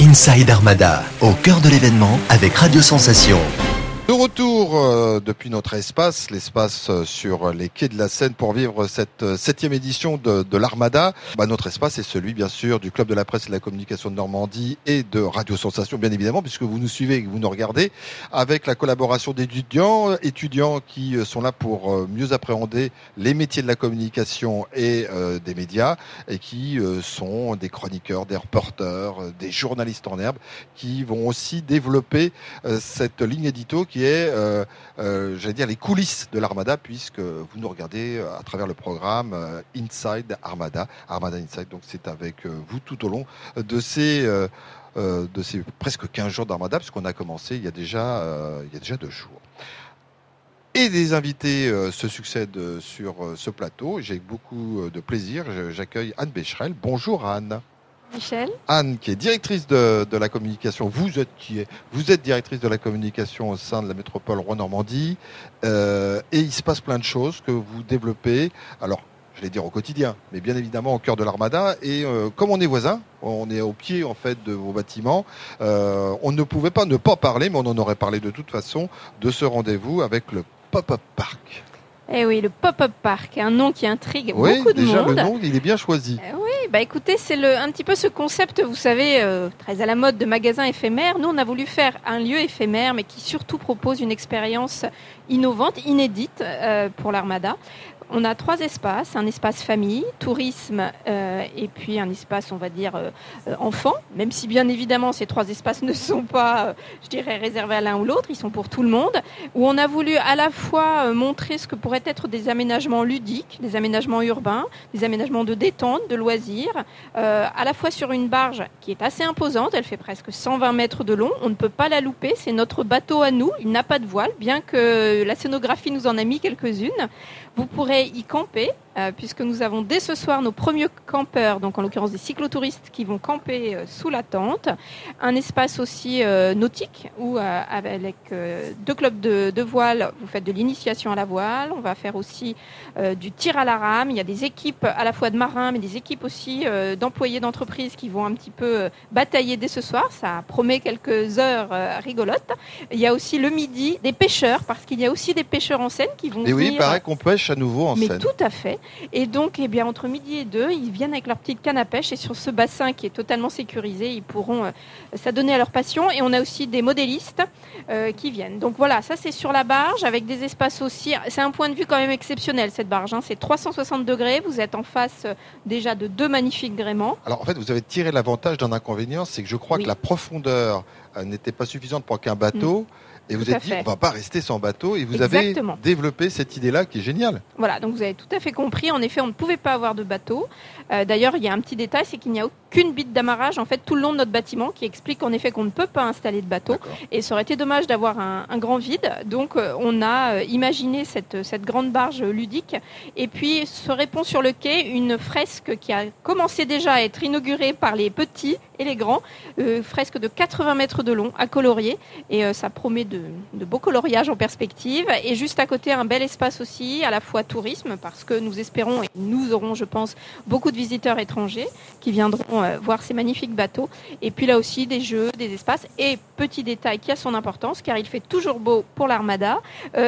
Inside Armada, au cœur de l'événement avec Radio Sensation. De retour depuis notre espace sur les quais de la Seine pour vivre cette 7e édition de l'Armada. Notre espace est celui bien sûr du Club de la Presse et de la Communication de Normandie et de Radio Sensation bien évidemment puisque vous nous suivez et que vous nous regardez avec la collaboration d'étudiants qui sont là pour mieux appréhender les métiers de la communication et des médias et qui sont des chroniqueurs, des reporters, des journalistes en herbe qui vont aussi développer cette ligne édito qui est, les coulisses de l'Armada, puisque vous nous regardez à travers le programme Inside Armada, Armada Inside. Donc c'est avec vous tout au long de ces presque 15 jours d'Armada, puisqu'on a commencé il y a déjà 2 jours. Et des invités se succèdent sur ce plateau. J'ai beaucoup de plaisir. J'accueille Anne Becherel. Bonjour Anne. Michel. Anne, qui est directrice de la communication. Vous êtes directrice de la communication au sein de la métropole Rouen-Normandie. Et il se passe plein de choses que vous développez. Alors, je vais dire au quotidien, mais bien évidemment au cœur de l'Armada. Et comme on est voisins, on est au pied en fait de vos bâtiments. On ne pouvait pas ne pas parler, mais on en aurait parlé de toute façon de ce rendez-vous avec le Pop-Up Park. Eh oui, le Pop-Up Park, un nom qui intrigue beaucoup de monde. Oui, déjà le nom, il est bien choisi. Oui, écoutez, c'est un petit peu ce concept, vous savez, très à la mode de magasin éphémère. Nous, on a voulu faire un lieu éphémère, mais qui surtout propose une expérience innovante, inédite pour l'Armada. On a 3 espaces, un espace famille, tourisme et puis un espace, on va dire, enfant, même si bien évidemment ces 3 espaces ne sont pas, réservés à l'un ou l'autre, ils sont pour tout le monde, où on a voulu à la fois montrer ce que pourraient être des aménagements ludiques, des aménagements urbains, des aménagements de détente, de loisirs, à la fois sur une barge qui est assez imposante, elle fait presque 120 mètres de long, on ne peut pas la louper, c'est notre bateau à nous, il n'a pas de voile, bien que la scénographie nous en a mis quelques-unes. Vous pourrez y camper, puisque nous avons dès ce soir nos premiers campeurs, donc en l'occurrence des cyclotouristes qui vont camper sous la tente. Un espace aussi nautique, où avec 2 clubs de voile, vous faites de l'initiation à la voile. On va faire aussi du tir à la rame. Il y a des équipes à la fois de marins, mais des équipes aussi d'employés d'entreprise qui vont un petit peu batailler dès ce soir. Ça promet quelques heures rigolotes. Il y a aussi le midi des pêcheurs, parce qu'il y a aussi des pêcheurs en Seine qui vont venir. Oui, il paraît qu'on pêche à nouveau en Seine. Mais tout à fait. Et donc, entre midi et 2, ils viennent avec leur petite canne à pêche et sur ce bassin qui est totalement sécurisé, ils pourront s'adonner à leur passion. Et on a aussi des modélistes qui viennent. Donc voilà, ça c'est sur la barge avec des espaces aussi. C'est un point de vue quand même exceptionnel cette barge. C'est 360 degrés. Vous êtes en face déjà de 2 magnifiques gréements. Alors en fait, vous avez tiré l'avantage d'un inconvénient, c'est que je crois que la profondeur n'était pas suffisante pour qu'un bateau. Et vous êtes dit, on va pas rester sans bateau. Et vous avez développé cette idée-là qui est géniale. Voilà, donc vous avez tout à fait compris. En effet, on ne pouvait pas avoir de bateau. D'ailleurs, il y a un petit détail, c'est qu'il n'y a aucune bite d'amarrage en fait tout le long de notre bâtiment qui explique en effet qu'on ne peut pas installer de bateau. D'accord. Et ça aurait été dommage d'avoir un grand vide. Donc, on a imaginé cette grande barge ludique. Et puis, se répond sur le quai une fresque qui a commencé déjà à être inaugurée par les petits et les grands. Fresque de 80 mètres de long à colorier. Et ça promet de beaux coloriages en perspective. Et juste à côté, un bel espace aussi, à la fois tourisme, parce que nous espérons, et nous aurons, je pense, beaucoup de visiteurs étrangers qui viendront voir ces magnifiques bateaux. Et puis là aussi, des jeux, des espaces. Et petit détail qui a son importance, car il fait toujours beau pour l'Armada,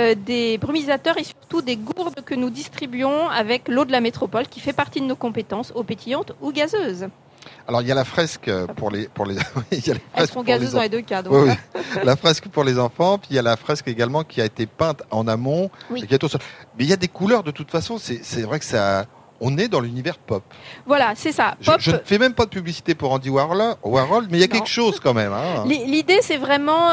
des brumisateurs et surtout des gourdes que nous distribuons avec l'eau de la métropole, qui fait partie de nos compétences, eau pétillante ou gazeuse. Alors il y a la fresque pour les il y a la elles sont gazeuses dans les 2 cas. Donc. Oui. La fresque pour les enfants, puis il y a la fresque également qui a été peinte en amont. Oui. Et qui est au sol. Mais il y a des couleurs de toute façon. C'est vrai que ça. On est dans l'univers pop. Voilà, c'est ça. Pop. Je ne fais même pas de publicité pour Andy Warhol, mais il y a quelque chose quand même. Hein. L'idée, c'est vraiment,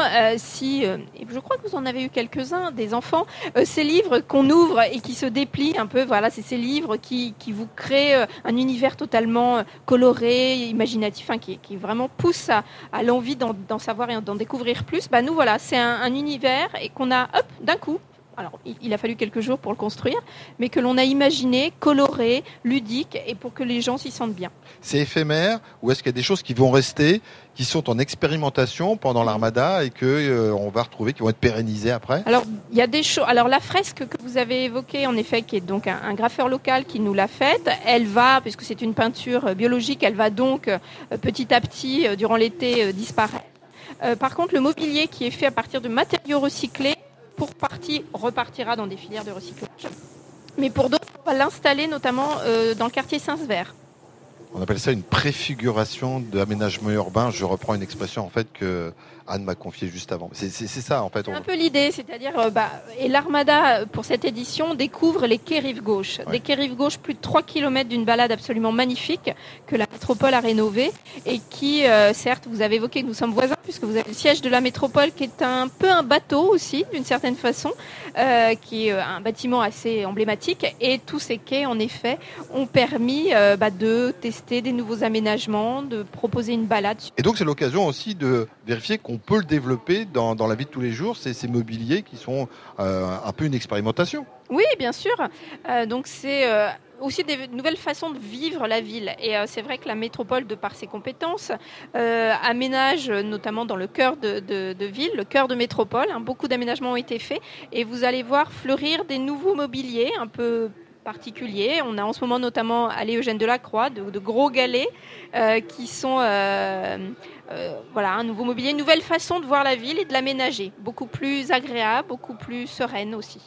je crois que vous en avez eu quelques-uns, des enfants, ces livres qu'on ouvre et qui se déplient un peu. Voilà, c'est ces livres qui vous créent un univers totalement coloré, imaginatif, qui vraiment pousse à l'envie d'en savoir et d'en découvrir plus. Nous, voilà, c'est un univers et qu'on a, d'un coup, alors il a fallu quelques jours pour le construire, mais que l'on a imaginé, coloré, ludique, et pour que les gens s'y sentent bien. C'est éphémère ou est-ce qu'il y a des choses qui vont rester, qui sont en expérimentation pendant l'Armada et que on va retrouver, qui vont être pérennisées après? Alors il y a des choses. Alors la fresque que vous avez évoquée, en effet, qui est donc un graffeur local qui nous l'a faite, elle va, puisque c'est une peinture biologique, elle va donc petit à petit durant l'été disparaître. Par contre, le mobilier qui est fait à partir de matériaux recyclés, pour partie, repartira dans des filières de recyclage. Mais pour d'autres, on va l'installer notamment dans le quartier Saint-Sever. On appelle ça une préfiguration d'aménagement urbain. Je reprends une expression en fait que Anne m'a confiée juste avant. C'est ça en fait. C'est un peu l'idée, c'est-à-dire et l'Armada pour cette édition découvre les quais rive gauche. Ouais. Des quais rive gauche, plus de 3 km d'une balade absolument magnifique que la métropole a rénové et qui, certes, vous avez évoqué que nous sommes voisins puisque vous avez le siège de la métropole qui est un peu un bateau aussi d'une certaine façon, qui est un bâtiment assez emblématique et tous ces quais en effet ont permis de tester des nouveaux aménagements, de proposer une balade. Et donc c'est l'occasion aussi de vérifier qu'on peut le développer dans la vie de tous les jours, ces mobiliers qui sont un peu une expérimentation. Oui, bien sûr. Donc c'est aussi des nouvelles façons de vivre la ville. Et c'est vrai que la métropole, de par ses compétences, aménage notamment dans le cœur de ville, le cœur de métropole. Beaucoup d'aménagements ont été faits et vous allez voir fleurir des nouveaux mobiliers un peu particuliers. On a en ce moment notamment à Eugène Delacroix de gros galets qui sont un nouveau mobilier, une nouvelle façon de voir la ville et de l'aménager, beaucoup plus agréable, beaucoup plus sereine aussi.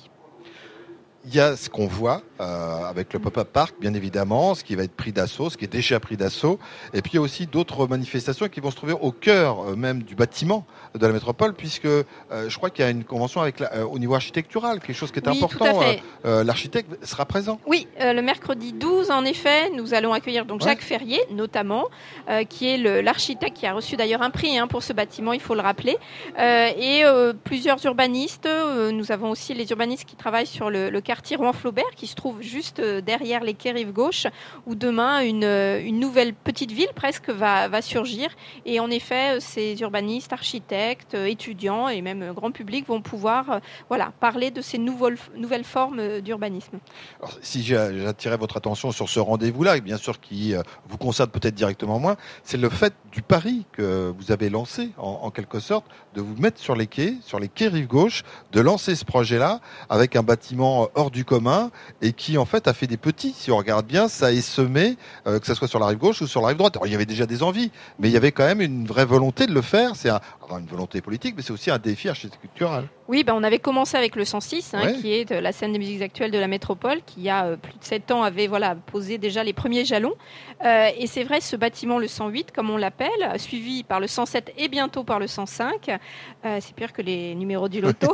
Il y a ce qu'on voit avec le pop-up park, bien évidemment, ce qui va être pris d'assaut, ce qui est déjà pris d'assaut. Et puis il y a aussi d'autres manifestations qui vont se trouver au cœur même du bâtiment de la métropole, puisque je crois qu'il y a une convention avec au niveau architectural, quelque chose qui est important. Tout à fait. L'architecte sera présent. Oui, le mercredi 12, en effet, nous allons accueillir donc Jacques Ferrier, notamment, qui est l'architecte qui a reçu d'ailleurs un prix pour ce bâtiment, il faut le rappeler, et plusieurs urbanistes. Nous avons aussi les urbanistes qui travaillent sur le quartier Rouen-Flaubert, qui se trouve juste derrière les quais rive gauche, où demain une nouvelle petite ville presque va surgir. Et en effet, ces urbanistes, architectes, étudiants et même grand public vont pouvoir parler de ces nouvelles formes d'urbanisme. Alors, si j'attirais votre attention sur ce rendez-vous-là, et bien sûr qui vous concerne peut-être directement moins, c'est le fait du pari que vous avez lancé, en quelque sorte, de vous mettre sur les quais rive gauche, de lancer ce projet-là avec un bâtiment hors du commun et qui en fait a fait des petits. Si on regarde bien, ça est semé, que ce soit sur la rive gauche ou sur la rive droite. Alors, il y avait déjà des envies, mais il y avait quand même une vraie volonté de le faire. C'est une volonté politique, mais c'est aussi un défi architectural. Oui, on avait commencé avec le 106, qui est la scène des musiques actuelles de la métropole, qui il y a plus de 7 ans avait posé déjà les premiers jalons. Et c'est vrai, ce bâtiment, le 108, comme on l'appelle, suivi par le 107 et bientôt par le 105, c'est pire que les numéros du loto,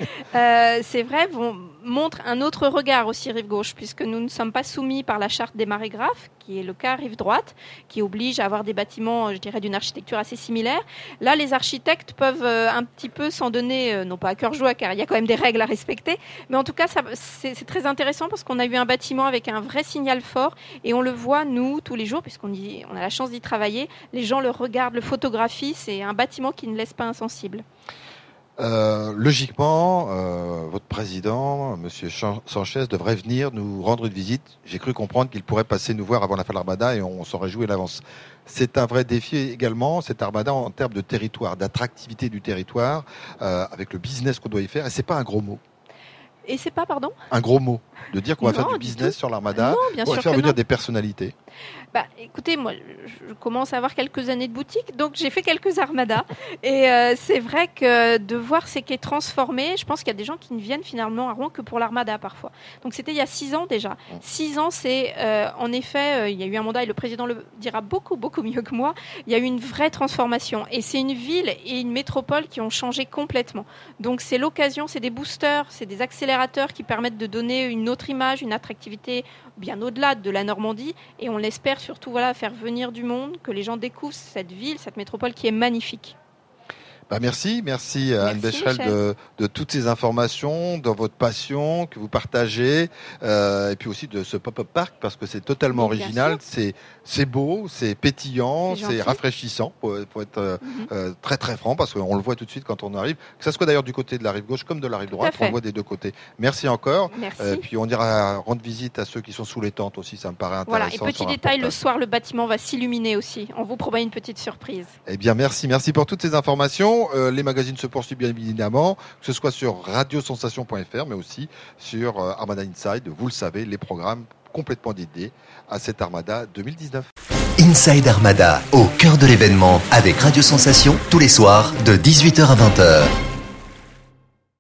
c'est vrai, montre un autre regard aussi rive gauche, puisque nous ne sommes pas soumis par la charte des marégraphes, qui est le cas rive droite, qui oblige à avoir des bâtiments, je dirais, d'une architecture assez similaire. Là, les architectes peuvent un petit peu s'en donner, non pas à cœur joie, car il y a quand même des règles à respecter, mais en tout cas, c'est très intéressant parce qu'on a eu un bâtiment avec un vrai signal fort et on le voit, nous, tous les jours, puisqu'on a la chance d'y travailler, les gens le regardent, le photographient, c'est un bâtiment qui ne laisse pas insensible. Logiquement, votre président, Monsieur Sanchez, devrait venir nous rendre une visite. J'ai cru comprendre qu'il pourrait passer nous voir avant la fin de l'Armada et on s'en réjouit à l'avance. C'est un vrai défi également, cette Armada, en termes de territoire, d'attractivité du territoire, avec le business qu'on doit y faire. Et c'est pas un gros mot. Et c'est pas, pardon ? Un gros mot. De dire qu'on va faire du business sur l'Armada, on va faire venir des personnalités. Écoutez, moi, je commence à avoir quelques années de boutique, donc j'ai fait quelques armadas. Et c'est vrai que de voir ces quais transformés, je pense qu'il y a des gens qui ne viennent finalement à Rouen que pour l'armada parfois. Donc c'était il y a 6 ans déjà. 6 ans, c'est en effet, il y a eu un mandat et le président le dira beaucoup, beaucoup mieux que moi. Il y a eu une vraie transformation. Et c'est une ville et une métropole qui ont changé complètement. Donc c'est l'occasion, c'est des boosters, c'est des accélérateurs qui permettent de donner une autre image, une attractivité bien au-delà de la Normandie. Et on l'espère surtout faire venir du monde, que les gens découvrent cette ville, cette métropole qui est magnifique. Merci Anne Becherel de toutes ces informations, de votre passion que vous partagez, et puis aussi de ce pop-up park parce que c'est totalement original, c'est beau, c'est pétillant, c'est rafraîchissant pour être très très franc parce qu'on le voit tout de suite quand on arrive, que ça soit d'ailleurs du côté de la rive gauche comme de la rive droite, on le voit des deux côtés. Merci encore. Puis on ira rendre visite à ceux qui sont sous les tentes aussi, ça me paraît intéressant. Voilà, et petit détail, le soir le bâtiment va s'illuminer aussi. On vous promet une petite surprise. Eh bien merci pour toutes ces informations. Les magazines se poursuivent bien évidemment, que ce soit sur radiosensation.fr, mais aussi sur Armada Inside. Vous le savez, les programmes complètement dédiés à cette Armada 2019. Inside Armada, au cœur de l'événement, avec Radio Sensation, tous les soirs de 18h à 20h.